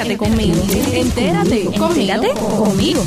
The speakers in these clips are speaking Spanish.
Entérate conmigo. Entérate conmigo.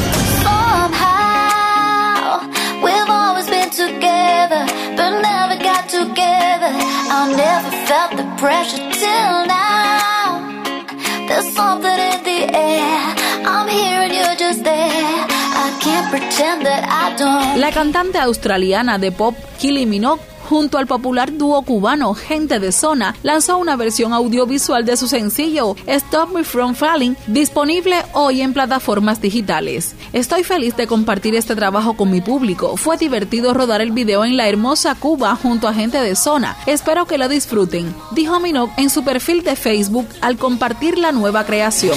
Somehow we've always been together, but never got together. I never felt the pressure till now. There's something in the air. I'm here and you're just there. I can't pretend that I don't. La cantante australiana de pop Kylie Minogue, junto al popular dúo cubano Gente de Zona, lanzó una versión audiovisual de su sencillo Stop Me From Falling, disponible hoy en plataformas digitales. Estoy feliz de compartir este trabajo con mi público. Fue divertido rodar el video en la hermosa Cuba junto a Gente de Zona. Espero que lo disfruten, dijo Minogue en su perfil de Facebook al compartir la nueva creación.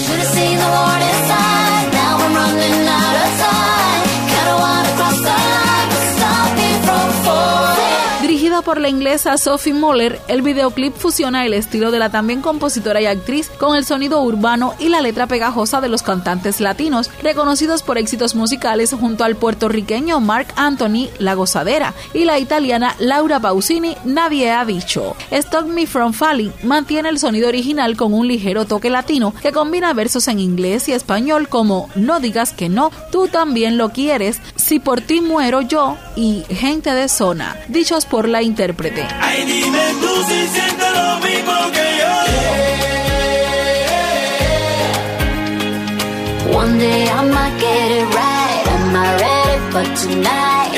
Dirigida por la inglesa Sophie Muller, el videoclip fusiona el estilo de la también compositora y actriz con el sonido urbano y la letra pegajosa de los cantantes latinos, reconocidos por éxitos musicales junto al puertorriqueño Marc Anthony, La Gozadera, y la italiana Laura Pausini, Nadie ha dicho. Stop Me From Falling mantiene el sonido original con un ligero toque latino que combina versos en inglés y español como No digas que no, tú también lo quieres, Si por ti muero yo y Gente de Zona, dichos por la intérprete. Ay, dime tú si sientes lo mismo que yo. One day I might get it right. Am I ready for tonight?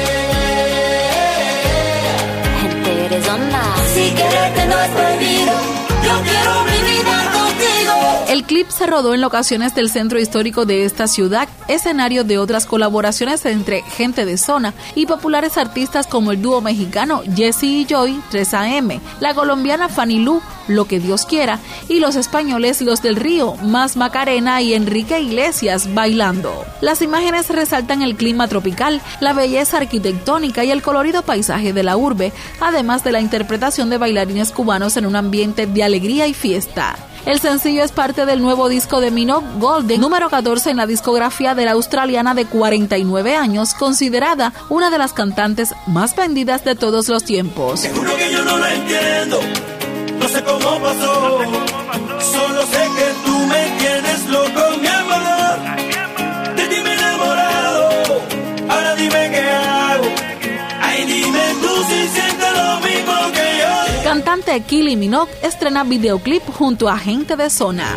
Gente de Zona. Si quererte no es prohibido, yo quiero mi vida contigo. El clip se rodó en locaciones del centro histórico de esta ciudad, escenario de otras colaboraciones entre Gente de Zona y populares artistas como el dúo mexicano Jesse y Joy, 3AM, la colombiana Fanny Lu, Lo que Dios quiera, y los españoles Los del Río, Más Macarena y Enrique Iglesias bailando. Las imágenes resaltan el clima tropical, la belleza arquitectónica y el colorido paisaje de la urbe, además de la interpretación de bailarines cubanos en un ambiente de alegría y fiesta. El sencillo es parte del nuevo disco de Minogue, Golden, número 14 en la discografía de la australiana de 49 años, considerada una de las cantantes más vendidas de todos los tiempos. Te juro que yo no lo entiendo, no sé cómo pasó, solo sé que tú me tienes loco, mi amor. De ti me he enamorado, ahora dime qué hago. Ay, dime tú si sientes lo mismo que yo. Cantante Kylie Minogue estrena videoclip junto a Gente de Zona.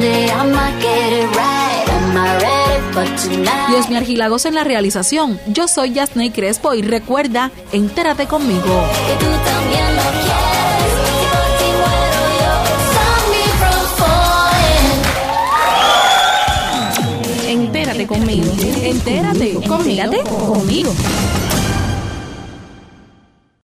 Diosmi Argilagos en la realización. Yo soy Yasney Crespo y recuerda, entérate conmigo. Que tú también lo quieres. Entérate conmigo. Entérate conmigo.